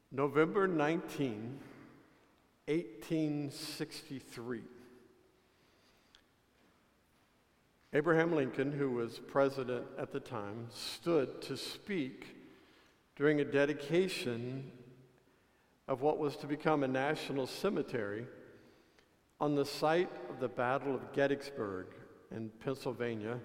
November 19, 1863. Abraham Lincoln, who was president at the time, stood to speak during a dedication of what was to become a national cemetery on the site of the Battle of Gettysburg in Pennsylvania,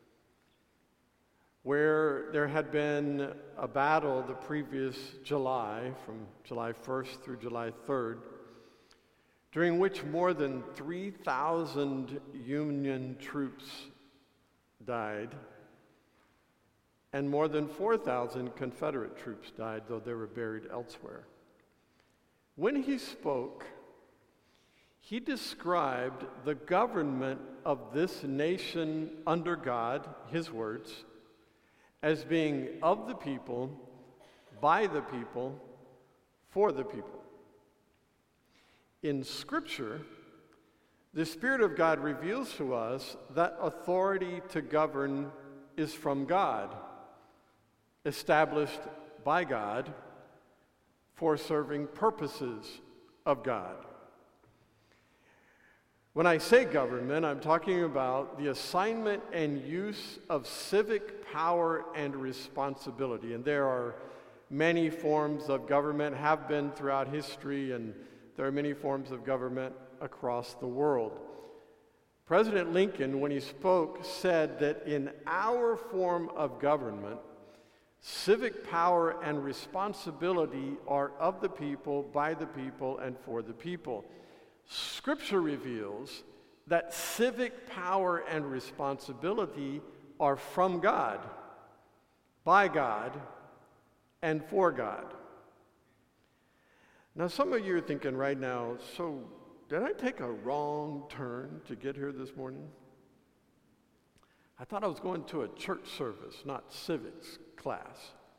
where there had been a battle the previous July, from July 1st through July 3rd, during which more than 3,000 Union troops died, and more than 4,000 Confederate troops died, though they were buried elsewhere. When he spoke, he described the government of this nation under God, his words, as being of the people, by the people, for the people. In Scripture, the Spirit of God reveals to us that authority to govern is from God, established by God for serving purposes of God. When I say government, I'm talking about the assignment and use of civic power and responsibility. And there are many forms of government, have been throughout history, and there are many forms of government across the world. President Lincoln, when he spoke, said that in our form of government, civic power and responsibility are of the people, by the people, and for the people. Scripture reveals that civic power and responsibility are from God, by God, and for God. Now, some of you are thinking right now, so did I take a wrong turn to get here this morning? I thought I was going to a church service, not civics class.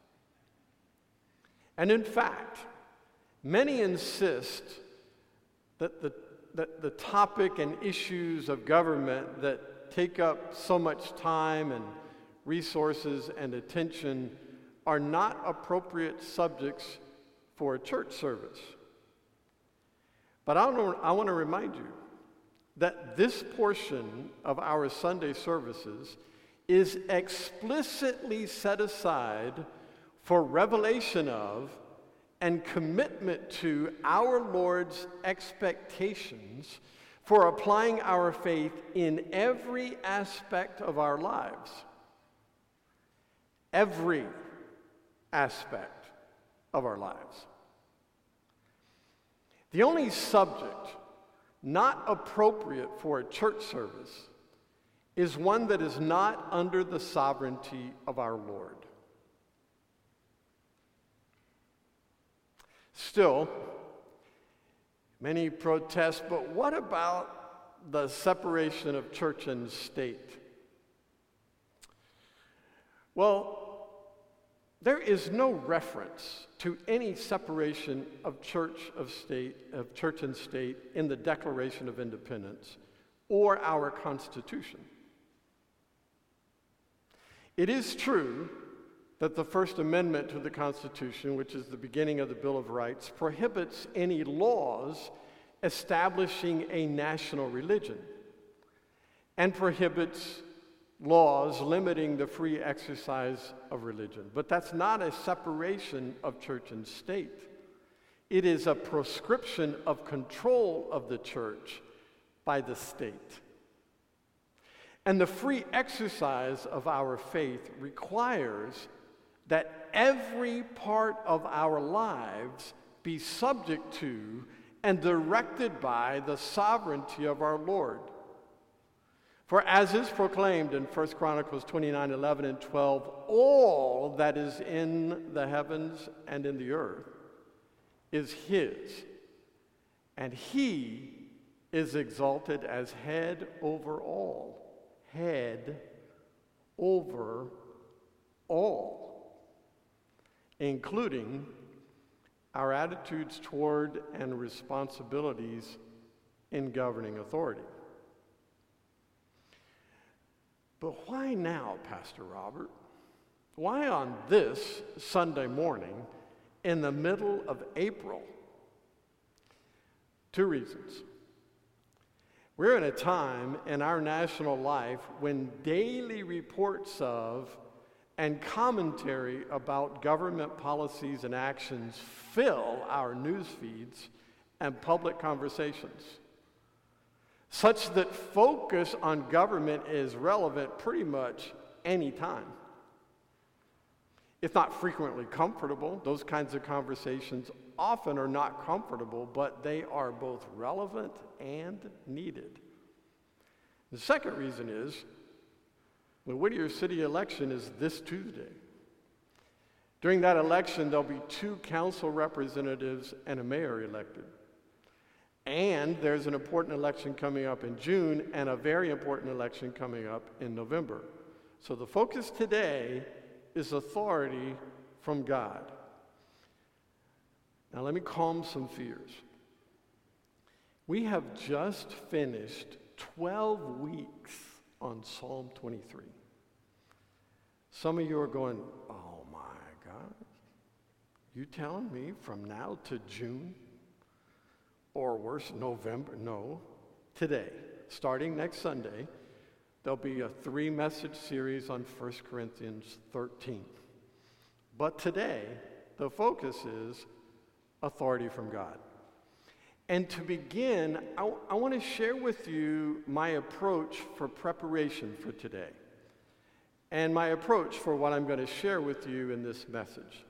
And in fact, many insist that the topic and issues of government that take up so much time and resources and attention are not appropriate subjects for a church service. But I want to remind you that this portion of our Sunday services is explicitly set aside for revelation of and commitment to our Lord's expectations for applying our faith in every aspect of our lives. Every aspect of our lives. The only subject not appropriate for a church service is one that is not under the sovereignty of our Lord. Still, many protest, but what about the separation of church and state? Well, there is no reference to any separation of church and state in the Declaration of Independence or our Constitution. It is true that the First Amendment to the Constitution, which is the beginning of the Bill of Rights, prohibits any laws establishing a national religion and prohibits laws limiting the free exercise of religion. But that's not a separation of church and state. It is a proscription of control of the church by the state. And the free exercise of our faith requires that every part of our lives be subject to and directed by the sovereignty of our Lord. For as is proclaimed in 1 Chronicles 29, 11 and 12, all that is in the heavens and in the earth is his, and he is exalted as head over all. Head over all, including our attitudes toward and responsibilities in governing authority. But why now, Pastor Robert? Why on this Sunday morning in the middle of April? Two reasons. We're in a time in our national life when daily reports of and commentary about government policies and actions fill our news feeds and public conversations, such that focus on government is relevant pretty much any time. It's not frequently comfortable. Those kinds of conversations often are not comfortable, but they are both relevant and needed. The second reason is the Whittier City election is this Tuesday. During that election, there'll be 2 council representatives and a mayor elected. And there's an important election coming up in June and a very important election coming up in November. So the focus today is authority from God. Now let me calm some fears. We have just finished 12 weeks on Psalm 23. Some of you are going, oh my God, you telling me from now to June? Or worse, November? No. Today, starting next Sunday, there'll be a 3-message series on 1 Corinthians 13. But today, the focus is authority from God. And to begin, I want to share with you my approach for preparation for today, and my approach for what I'm going to share with you in this message.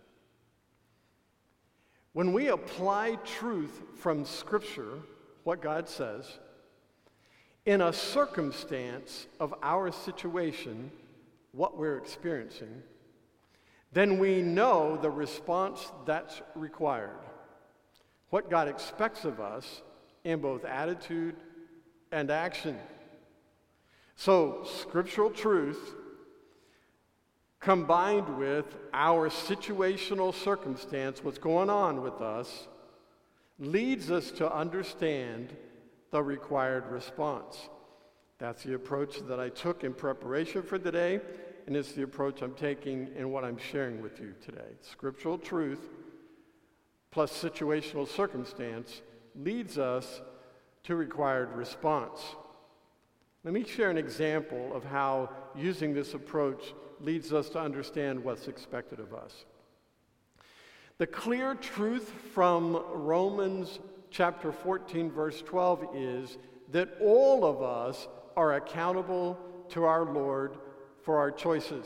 When we apply truth from Scripture, what God says, in a circumstance of our situation, what we're experiencing, then we know the response that's required, what God expects of us in both attitude and action. So, scriptural truth combined with our situational circumstance, what's going on with us, leads us to understand the required response. That's the approach that I took in preparation for today, and it's the approach I'm taking in what I'm sharing with you today. Scriptural truth plus situational circumstance leads us to required response. Let me share an example of how using this approach leads us to understand what's expected of us. The clear truth from Romans chapter 14, verse 12 is that all of us are accountable to our Lord for our choices.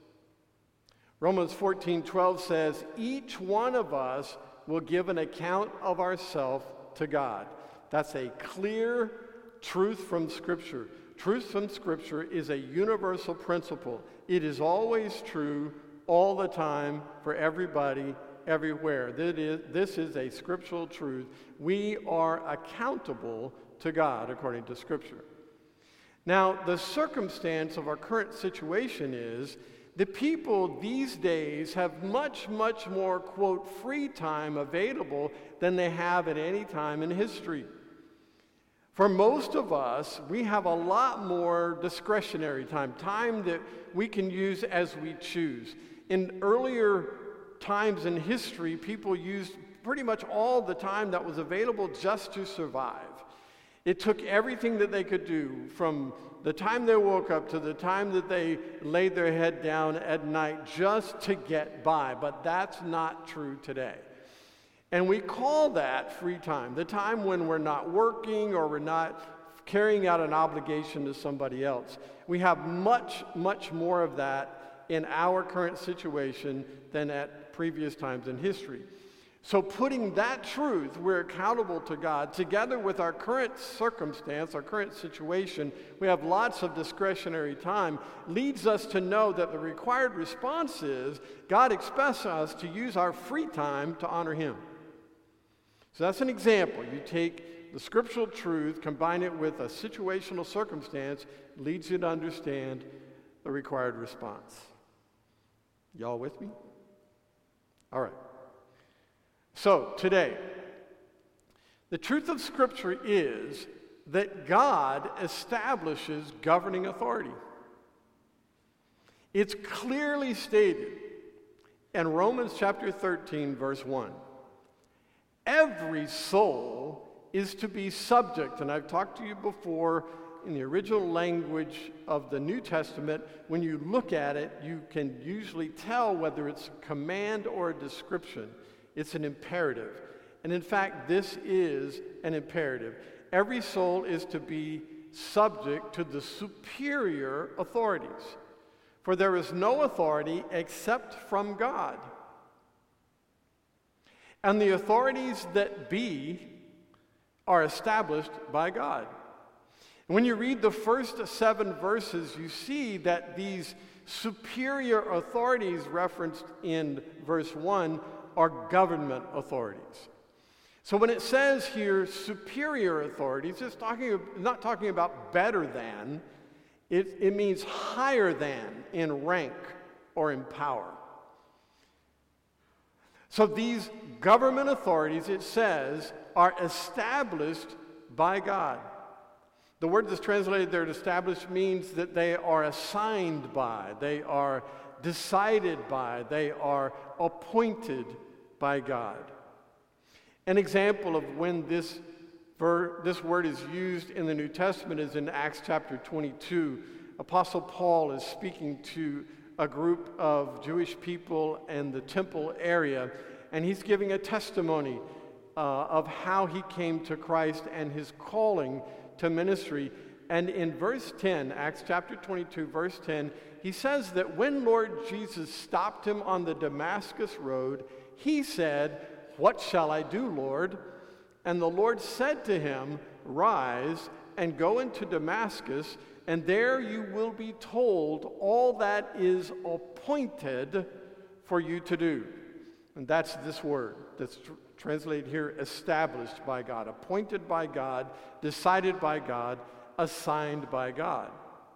Romans 14:12 says, each one of us will give an account of ourselves to God. That's a clear truth from Scripture. Truth from Scripture is a universal principle. It is always true all the time for everybody, everywhere. This is a scriptural truth. We are accountable to God according to Scripture. Now, the circumstance of our current situation is the people these days have much, much more, quote, free time available than they have at any time in history. For most of us, we have a lot more discretionary time that we can use as we choose. In earlier times in history, people used pretty much all the time that was available just to survive. It took everything that they could do from the time they woke up to the time that they laid their head down at night just to get by. But that's not true today. And we call that free time, the time when we're not working or we're not carrying out an obligation to somebody else. We have much, much more of that in our current situation than at previous times in history. So putting that truth, we're accountable to God, together with our current circumstance, our current situation, we have lots of discretionary time, leads us to know that the required response is God expects us to use our free time to honor Him. So that's an example. You take the scriptural truth, combine it with a situational circumstance, leads you to understand the required response. Y'all with me? All right. So, today, the truth of Scripture is that God establishes governing authority. It's clearly stated and Romans chapter 13, verse 1. Every soul is to be subject, and I've talked to you before, in the original language of the New Testament, when you look at it, you can usually tell whether it's a command or a description. It's an imperative. And in fact, this is an imperative. Every soul is to be subject to the superior authorities. For there is no authority except from God. And the authorities that be are established by God. When you read the first 7 verses, you see that these superior authorities referenced in verse 1 are government authorities. So when it says here superior authorities, it's not talking about better than, it means higher than in rank or in power. So these government authorities, it says, are established by God. The word that's translated there, established, means that they are assigned by, they are decided by, they are appointed by God. An example of when this word is used in the New Testament is in Acts chapter 22. Apostle Paul is speaking to a group of Jewish people in the temple area, and he's giving a testimony of how he came to Christ and his calling to ministry. And in verse 10, Acts chapter 22, verse 10, he says that when Lord Jesus stopped him on the Damascus road, he said, "What shall I do, Lord?" And the Lord said to him, "Rise and go into Damascus, and there you will be told all that is appointed for you to do." And that's this word that's translated here, established by God, appointed by God, decided by God, assigned by God.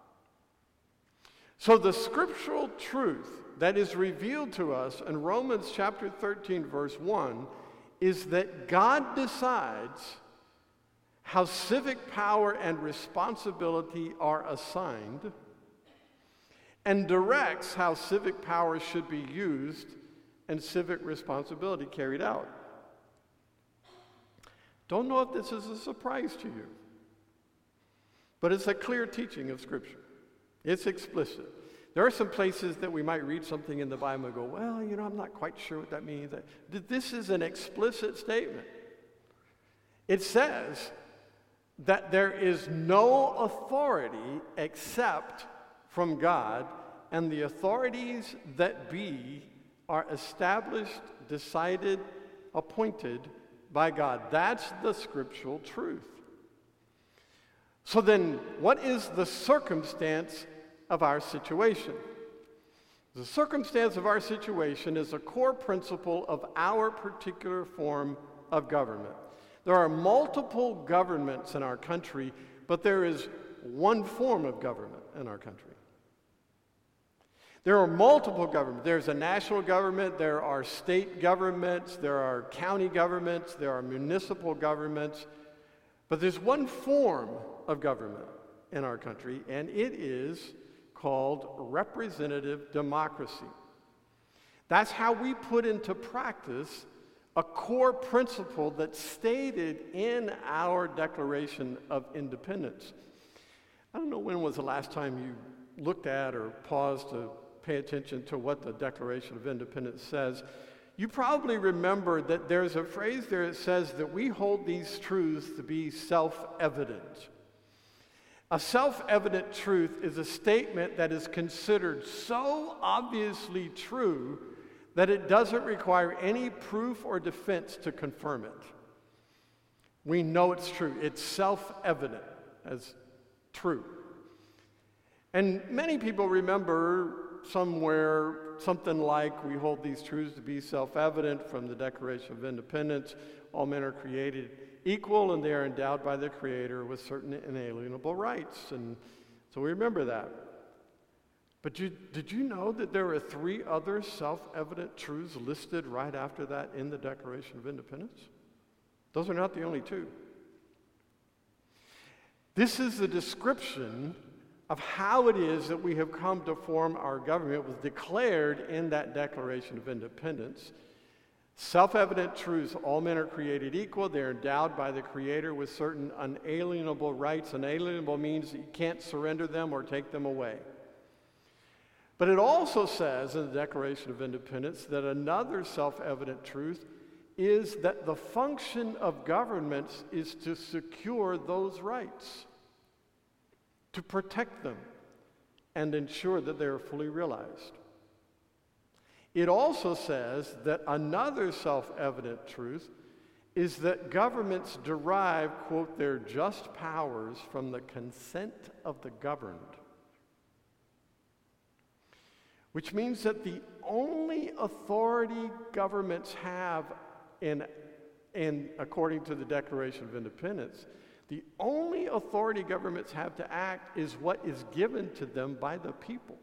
So the scriptural truth that is revealed to us in Romans chapter 13, verse 1, is that God decides how civic power and responsibility are assigned and directs how civic power should be used and civic responsibility carried out. Don't know if this is a surprise to you, but it's a clear teaching of Scripture. It's explicit. There are some places that we might read something in the Bible and go, well, I'm not quite sure what that means. This is an explicit statement. It says that there is no authority except from God, and the authorities that be are established, decided, appointed by God. That's the scriptural truth. So then, what is the circumstance of our situation? The circumstance of our situation is a core principle of our particular form of government. There are multiple governments in our country, but there is one form of government in our country. There are multiple governments. There's a national government, there are state governments, there are county governments, there are municipal governments, but there's one form of government in our country, and it is called representative democracy. That's how we put into practice a core principle that's stated in our Declaration of Independence. I don't know when was the last time you looked at or paused to pay attention to what the Declaration of Independence says. You probably remember that there's a phrase there that says that we hold these truths to be self-evident. A self-evident truth is a statement that is considered so obviously true that it doesn't require any proof or defense to confirm it. We know it's true. It's self-evident as true. And many people remember somewhere something like, we hold these truths to be self-evident from the Declaration of Independence. All men are created equal, and they are endowed by the Creator with certain inalienable rights. And so we remember that. But did you know that there are 3 other self-evident truths listed right after that in the Declaration of Independence? Those are not the only 2. This is the description of how it is that we have come to form our government was declared in that Declaration of Independence. Self-evident truths: all men are created equal. They're endowed by the Creator with certain unalienable rights. Unalienable means that you can't surrender them or take them away. But it also says in the Declaration of Independence that another self-evident truth is that the function of governments is to secure those rights, to protect them, and ensure that they are fully realized. It also says that another self-evident truth is that governments derive, quote, their just powers from the consent of the governed. Which means that the only authority governments have according to the Declaration of Independence, the only authority governments have to act is what is given to them by the people.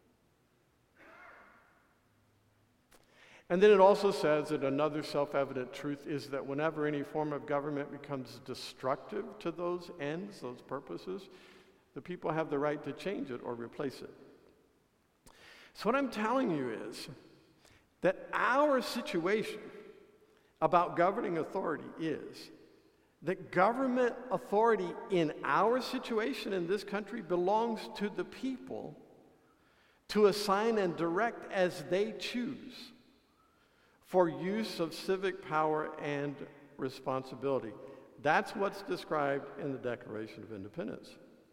And then it also says that another self-evident truth is that whenever any form of government becomes destructive to those ends, those purposes, the people have the right to change it or replace it. So what I'm telling you is that our situation about governing authority is that government authority in our situation in this country belongs to the people to assign and direct as they choose for use of civic power and responsibility. That's what's described in the Declaration of Independence.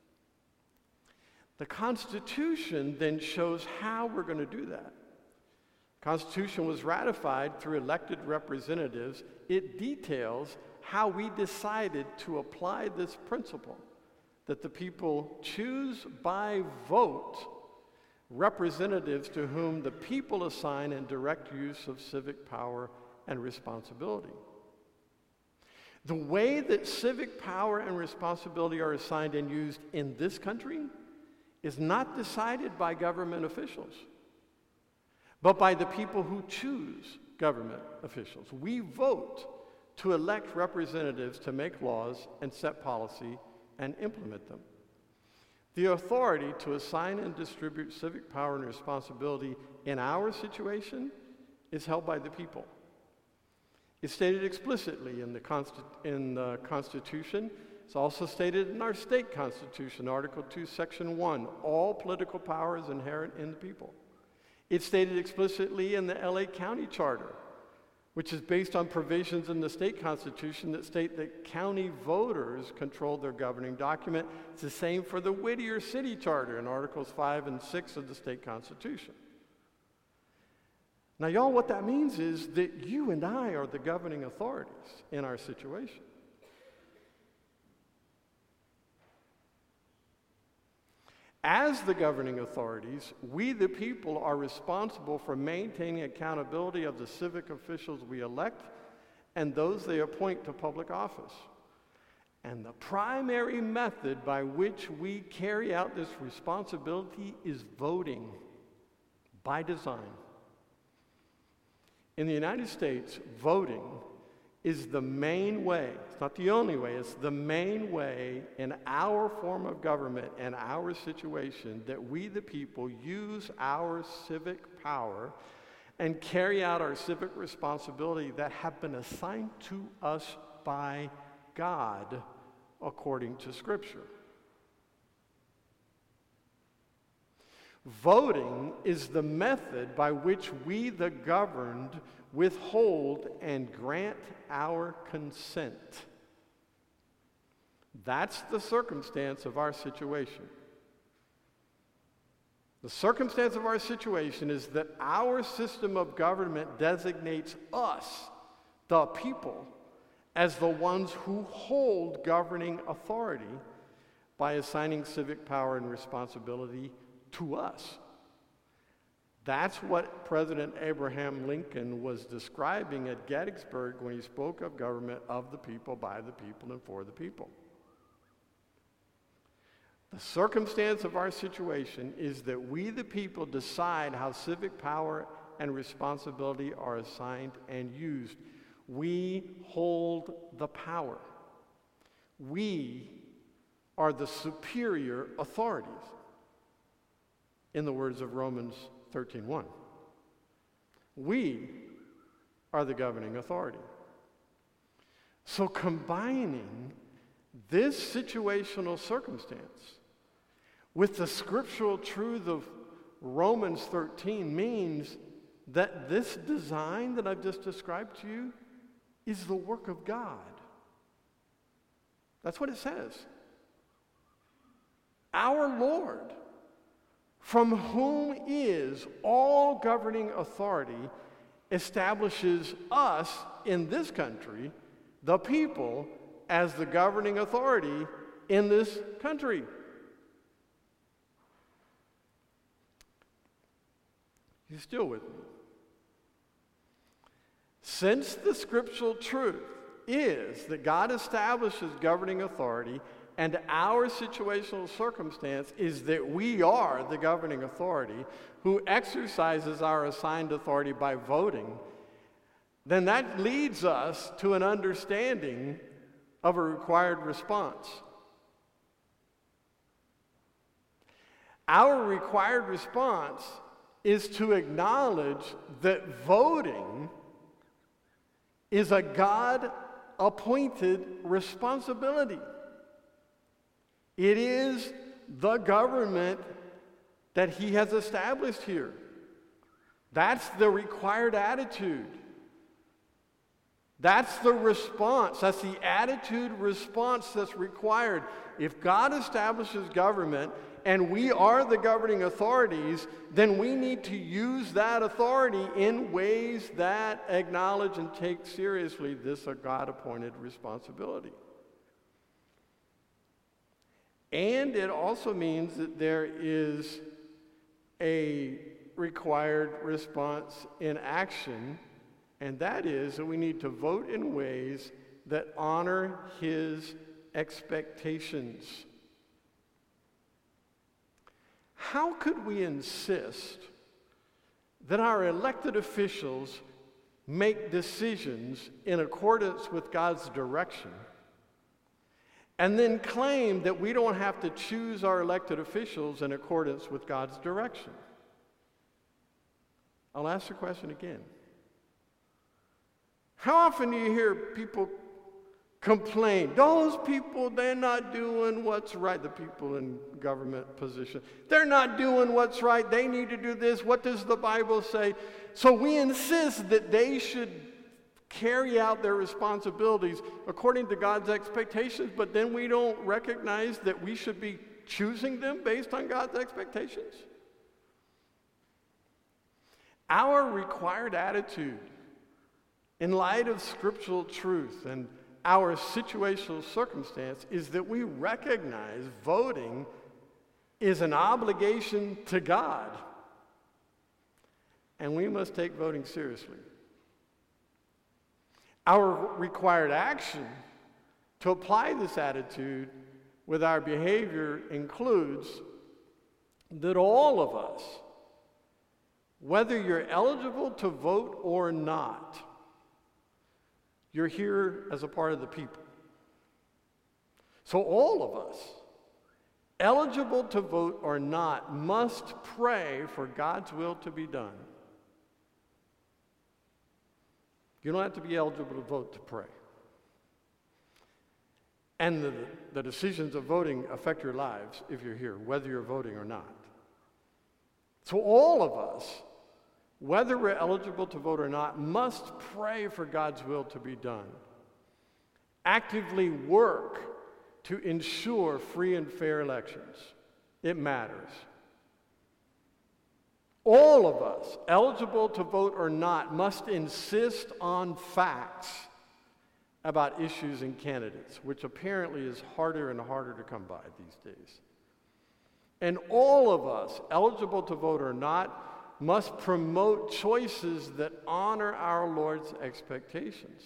The Constitution then shows how we're going to do that. The Constitution was ratified through elected representatives. It details how we decided to apply this principle, that the people choose by vote representatives to whom the people assign and direct use of civic power and responsibility. The way that civic power and responsibility are assigned and used in this country is not decided by government officials, but by the people who choose government officials. We vote to elect representatives to make laws and set policy and implement them. The authority to assign and distribute civic power and responsibility in our situation is held by the people. It's stated explicitly in the Constitution. It's also stated in our state constitution, Article 2, Section 1. All political power is inherent in the people. It's stated explicitly in the LA County Charter, which is based on provisions in the state constitution that state that county voters control their governing document. It's the same for the Whittier City Charter in Articles 5 and 6 of the state constitution. Now, y'all, what that means is that you and I are the governing authorities in our situation. As the governing authorities, we the people are responsible for maintaining accountability of the civic officials we elect and those they appoint to public office. And the primary method by which we carry out this responsibility is voting by design. In the United States, voting is the main way, it's not the only way, it's the main way in our form of government and our situation that we the people use our civic power and carry out our civic responsibility that have been assigned to us by God according to Scripture. Voting is the method by which we, the governed, withhold and grant our consent. That's the circumstance of our situation. The circumstance of our situation is that our system of government designates us, the people, as the ones who hold governing authority by assigning civic power and responsibility to us. That's what President Abraham Lincoln was describing at Gettysburg when he spoke of government of the people, by the people, and for the people. The circumstance of our situation is that we, the people, decide how civic power and responsibility are assigned and used. We hold the power. We are the superior authorities. in the words of Romans 13:1. We are the governing authority. So combining this situational circumstance with the scriptural truth of Romans 13 means that this design that I've just described to you is the work of God. That's what it says. Our Lord, from whom is all governing authority, establishes us in this country, the people, as the governing authority in this country. You still with me? Since the scriptural truth is that God establishes governing authority, and our situational circumstance is that we are the governing authority who exercises our assigned authority by voting, then that leads us to an understanding of a required response. Our required response is to acknowledge that voting is a God-appointed responsibility. It is the government that he has established here. That's the required attitude. That's the response. That's the attitude response that's required. If God establishes government and we are the governing authorities, then we need to use that authority in ways that acknowledge and take seriously this God-appointed responsibility. And it also means that there is a required response in action, and that is that we need to vote in ways that honor his expectations. How could we insist that our elected officials make decisions in accordance with God's direction and then claim that we don't have to choose our elected officials in accordance with God's direction? I'll ask the question again. How often do you hear people complain, those people, they're not doing what's right, the people in government position, they're not doing what's right, they need to do this, what does the Bible say? So we insist that they should carry out their responsibilities according to God's expectations, but then we don't recognize that we should be choosing them based on God's expectations? Our required attitude in light of scriptural truth and our situational circumstance is that we recognize voting is an obligation to God, and we must take voting seriously. Our required action to apply this attitude with our behavior includes that all of us, whether you're eligible to vote or not, you're here as a part of the people. So all of us, eligible to vote or not, must pray for God's will to be done. You don't have to be eligible to vote to pray. And the decisions of voting affect your lives if you're here, whether you're voting or not. So all of us, whether we're eligible to vote or not, must pray for God's will to be done. Actively work to ensure free and fair elections. It matters. All of us, eligible to vote or not, must insist on facts about issues and candidates, which apparently is harder and harder to come by these days. And all of us, eligible to vote or not, must promote choices that honor our Lord's expectations.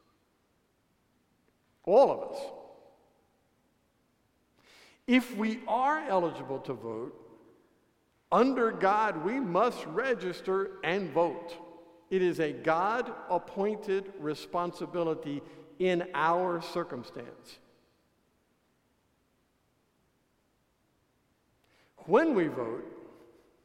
All of us. If we are eligible to vote, under God, we must register and vote. It is a God-appointed responsibility in our circumstance. When we vote,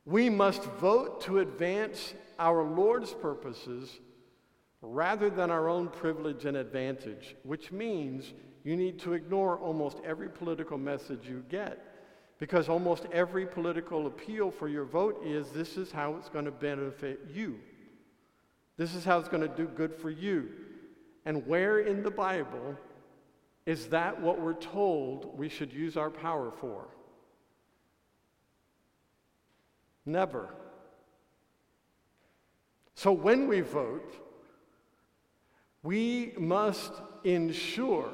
We must vote to advance our Lord's purposes rather than our own privilege and advantage, which means you need to ignore almost every political message you get, because almost every political appeal for your vote is this is how it's going to benefit you. This is how it's going to do good for you. And where in the Bible is that what we're told we should use our power for? Never. So when we vote, we must ensure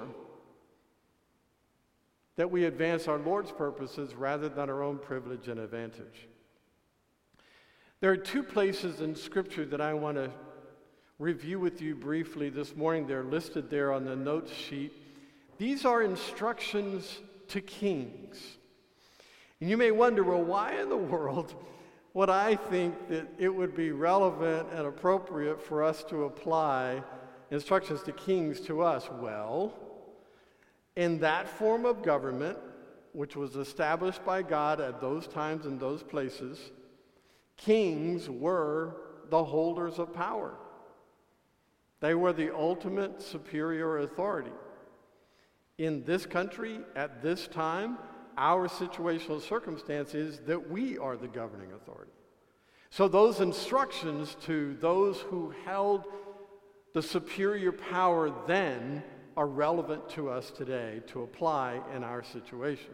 that we advance our Lord's purposes rather than our own privilege and advantage. There are two places in Scripture that I want to review with you briefly this morning. They're listed there on the notes sheet. These are instructions to kings. And you may wonder, well, why in the world would I think that it would be relevant and appropriate for us to apply instructions to kings to us? Well, in that form of government, which was established by God at those times and those places, kings were the holders of power. They were the ultimate superior authority. In this country, at this time, our situational circumstance is that we are the governing authority. So those instructions to those who held the superior power then are relevant to us today to apply in our situation.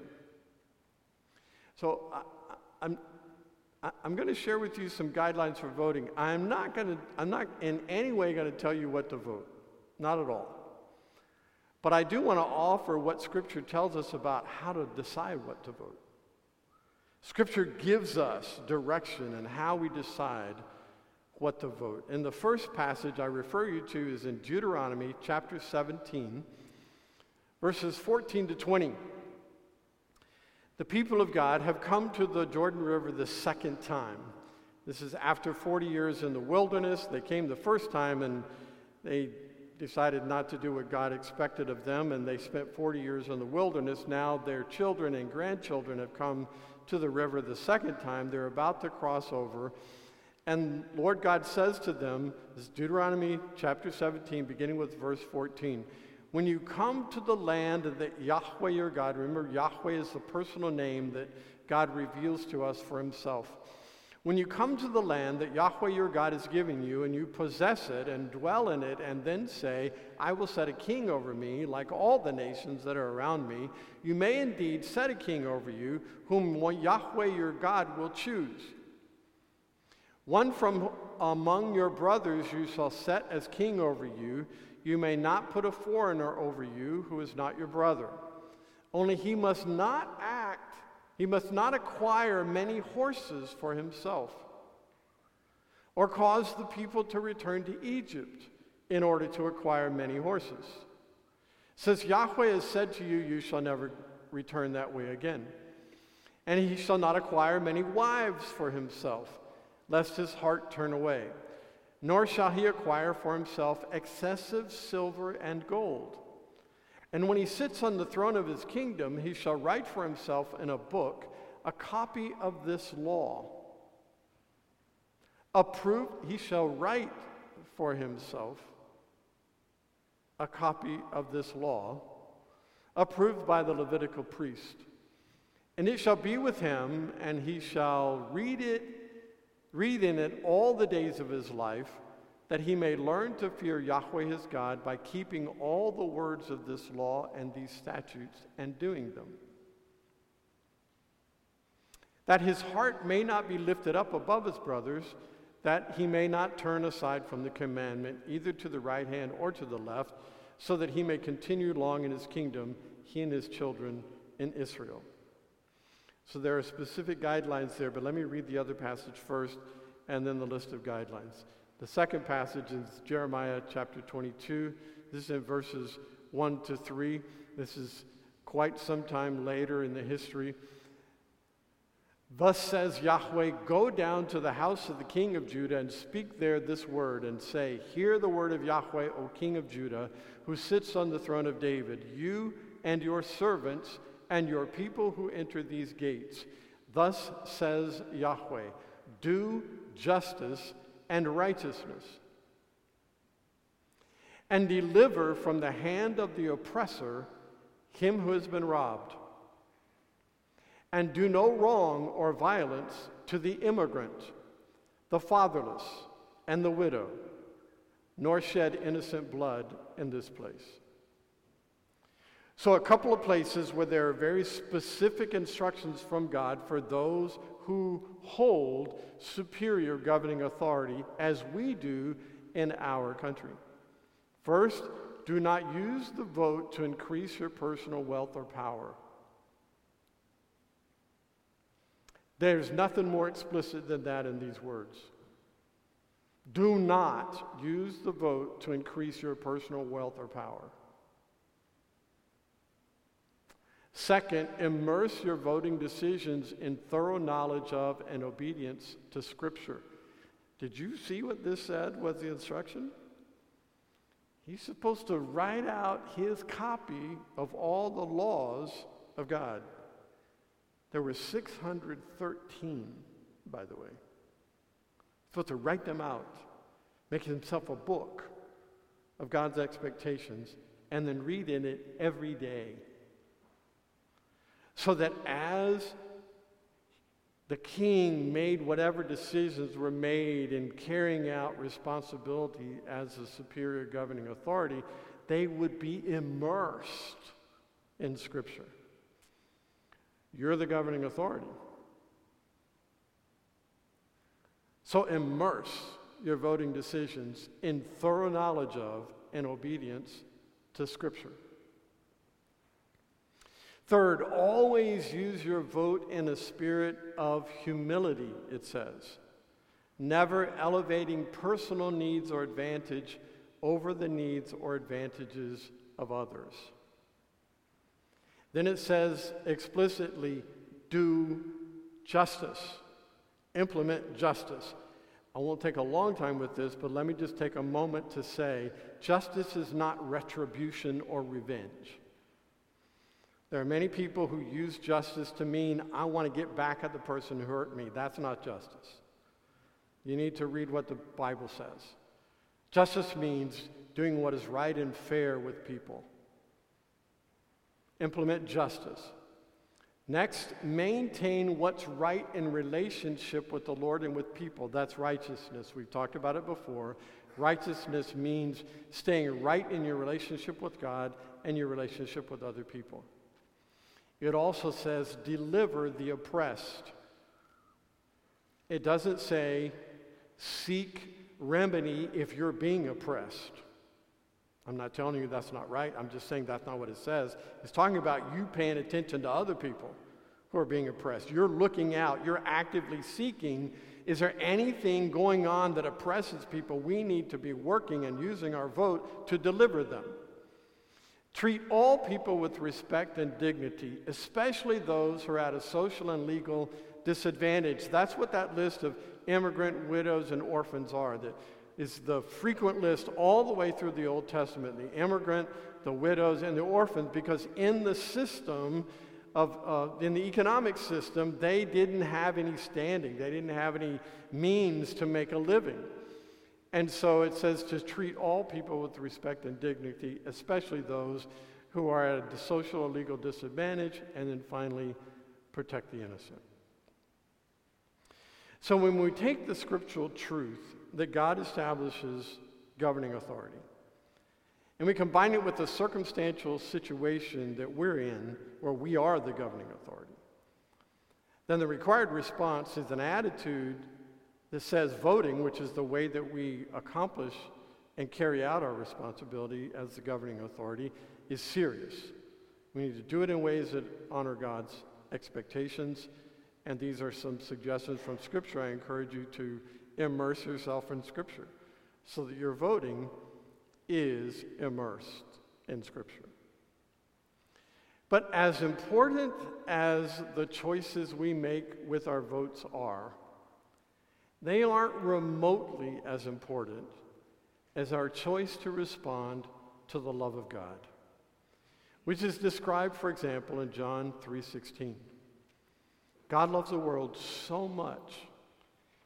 So I'm going to share with you some guidelines for voting. I'm not in any way going to tell you what to vote. Not at all. But I do want to offer what Scripture tells us about how to decide what to vote. Scripture gives us direction in how we decide what to vote. And the first passage I refer you to is in Deuteronomy chapter 17, verses 14 to 20. The people of God have come to the Jordan River the second time. This is after 40 years in the wilderness. They came the first time and they decided not to do what God expected of them, and they spent 40 years in the wilderness. Now their children and grandchildren have come to the river the second time. They're about to cross over. And Lord God says to them, this is Deuteronomy chapter 17, beginning with verse 14, when you come to the land that Yahweh your God, remember Yahweh is the personal name that God reveals to us for himself. When you come to the land that Yahweh your God is giving you, and you possess it and dwell in it, and then say, I will set a king over me, like all the nations that are around me, you may indeed set a king over you, whom Yahweh your God will choose. One from among your brothers you shall set as king over you. You may not put a foreigner over you who is not your brother. Only he must not acquire many horses for himself, or cause the people to return to Egypt in order to acquire many horses. Since Yahweh has said to you, you shall never return that way again. And he shall not acquire many wives for himself, lest his heart turn away. Nor shall he acquire for himself excessive silver and gold. And when he sits on the throne of his kingdom, he shall write for himself in a book a copy of this law. He shall write for himself a copy of this law, approved by the Levitical priest. And it shall be with him, and he shall read in it all the days of his life, that he may learn to fear Yahweh his God by keeping all the words of this law and these statutes and doing them. That his heart may not be lifted up above his brothers, that he may not turn aside from the commandment, either to the right hand or to the left, so that he may continue long in his kingdom, he and his children in Israel. So there are specific guidelines there, but let me read the other passage first, and then the list of guidelines. The second passage is Jeremiah chapter 22. This is in verses 1 to 3. This is quite some time later in the history. Thus says Yahweh, go down to the house of the king of Judah and speak there this word and say, hear the word of Yahweh, O king of Judah, who sits on the throne of David, you and your servants and your people who enter these gates. Thus says Yahweh, do justice and righteousness, and deliver from the hand of the oppressor him who has been robbed. And do no wrong or violence to the immigrant, the fatherless, and the widow, nor shed innocent blood in this place. So a couple of places where there are very specific instructions from God for those who hold superior governing authority, as we do in our country. First, do not use the vote to increase your personal wealth or power. There's nothing more explicit than that in these words. Do not use the vote to increase your personal wealth or power. Second, immerse your voting decisions in thorough knowledge of and obedience to Scripture. Did you see what this said was the instruction? He's supposed to write out his copy of all the laws of God. There were 613, by the way. He's supposed to write them out, make himself a book of God's expectations, and then read in it every day. So that as the king made whatever decisions were made in carrying out responsibility as a superior governing authority, they would be immersed in Scripture. You're the governing authority. So immerse your voting decisions in thorough knowledge of and obedience to Scripture. Third, always use your vote in a spirit of humility, it says, never elevating personal needs or advantage over the needs or advantages of others. Then it says explicitly, do justice, implement justice. I won't take a long time with this, but let me just take a moment to say, justice is not retribution or revenge. There are many people who use justice to mean, I want to get back at the person who hurt me. That's not justice. You need to read what the Bible says. Justice means doing what is right and fair with people. Implement justice. Next, maintain what's right in relationship with the Lord and with people. That's righteousness. We've talked about it before. Righteousness means staying right in your relationship with God and your relationship with other people. It also says, deliver the oppressed. It doesn't say, seek remedy if you're being oppressed. I'm not telling you that's not right. I'm just saying that's not what it says. It's talking about you paying attention to other people who are being oppressed. You're looking out. You're actively seeking, is there anything going on that oppresses people? We need to be working and using our vote to deliver them. Treat all people with respect and dignity, especially those who are at a social and legal disadvantage. That's what that list of immigrant, widows, and orphans are. That is the frequent list all the way through the Old Testament, the immigrant, the widows, and the orphans, because in the system in the economic system, they didn't have any standing. They didn't have any means to make a living. And so it says to treat all people with respect and dignity, especially those who are at a social or legal disadvantage, and then finally, protect the innocent. So when we take the scriptural truth that God establishes governing authority, and we combine it with the circumstantial situation that we're in, where we are the governing authority, then the required response is an attitude that says voting, which is the way that we accomplish and carry out our responsibility as the governing authority, is serious. We need to do it in ways that honor God's expectations, and these are some suggestions from Scripture. I encourage you to immerse yourself in Scripture so that your voting is immersed in Scripture. But as important as the choices we make with our votes are, they aren't remotely as important as our choice to respond to the love of God, which is described, for example, in John 3:16. God loves the world so much,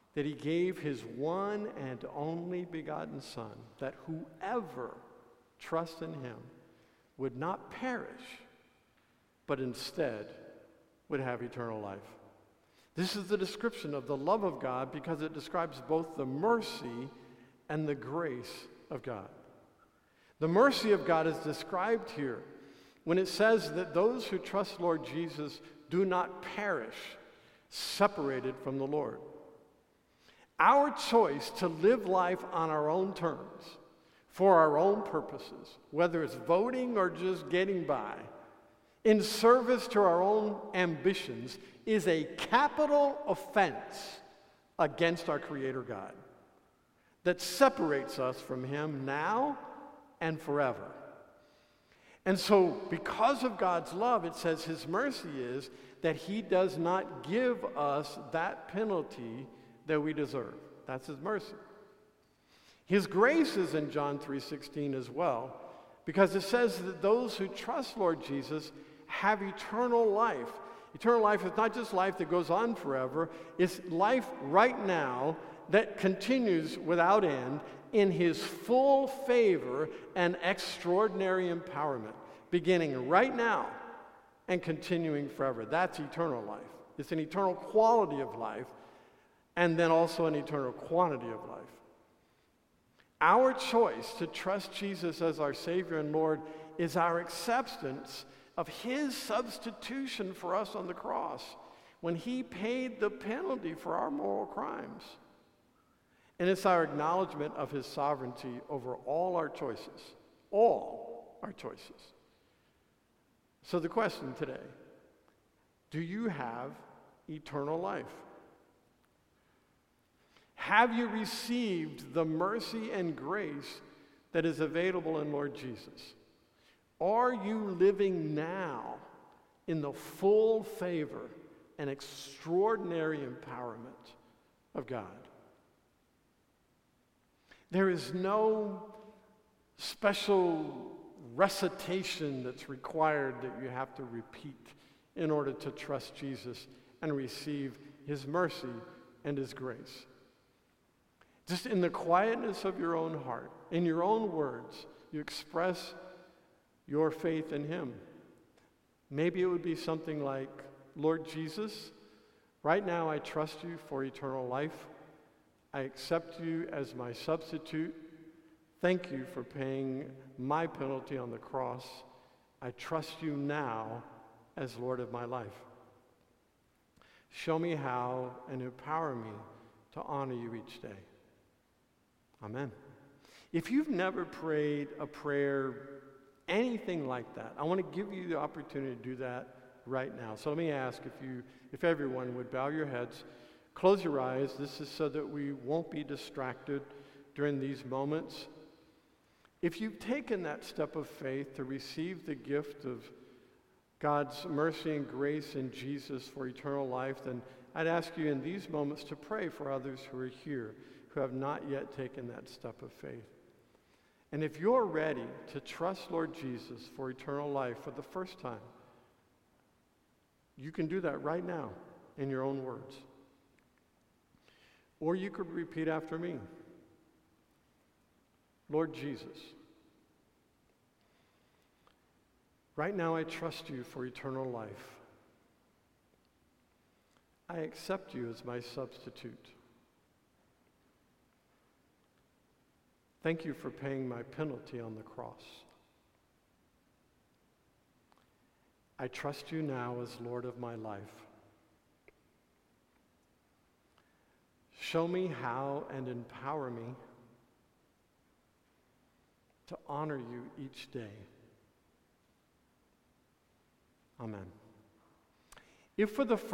that he gave his one and only begotten Son, that whoever trusts in him would not perish, but instead would have eternal life. This is the description of the love of God because it describes both the mercy and the grace of God. The mercy of God is described here when it says that those who trust Lord Jesus do not perish, separated from the Lord. Our choice to live life on our own terms, for our own purposes, whether it's voting or just getting by, in service to our own ambitions, is a capital offense against our Creator God that separates us from him now and forever. And so, because of God's love, it says his mercy is that he does not give us that penalty that we deserve. That's his mercy. His grace is in John 3:16 as well, because it says that those who trust Lord Jesus have eternal life. Eternal life is not just life that goes on forever, it's life right now that continues without end in his full favor and extraordinary empowerment, beginning right now and continuing forever. That's eternal life. It's an eternal quality of life, and then also an eternal quantity of life. Our choice to trust Jesus as our Savior and Lord is our acceptance of his substitution for us on the cross when he paid the penalty for our moral crimes. And it's our acknowledgement of his sovereignty over all our choices. All our choices. So the question today, do you have eternal life? Have you received the mercy and grace that is available in Lord Jesus? Are you living now in the full favor and extraordinary empowerment of God? There is no special recitation that's required that you have to repeat in order to trust Jesus and receive his mercy and his grace. Just in the quietness of your own heart, in your own words, you express your faith in him. Maybe it would be something like, Lord Jesus, right now I trust you for eternal life. I accept you as my substitute. Thank you for paying my penalty on the cross. I trust you now as Lord of my life. Show me how and empower me to honor you each day. Amen. If you've never prayed a prayer, anything like that, I want to give you the opportunity to do that right now. So let me ask if everyone would bow your heads, close your eyes. This is so that we won't be distracted during these moments. If you've taken that step of faith to receive the gift of God's mercy and grace in Jesus for eternal life, then I'd ask you in these moments to pray for others who are here who have not yet taken that step of faith. And if you're ready to trust Lord Jesus for eternal life for the first time, you can do that right now in your own words. Or you could repeat after me. Lord Jesus, right now I trust you for eternal life. I accept you as my substitute. Thank you for paying my penalty on the cross. I trust you now as Lord of my life. Show me how and empower me to honor you each day. Amen. If for the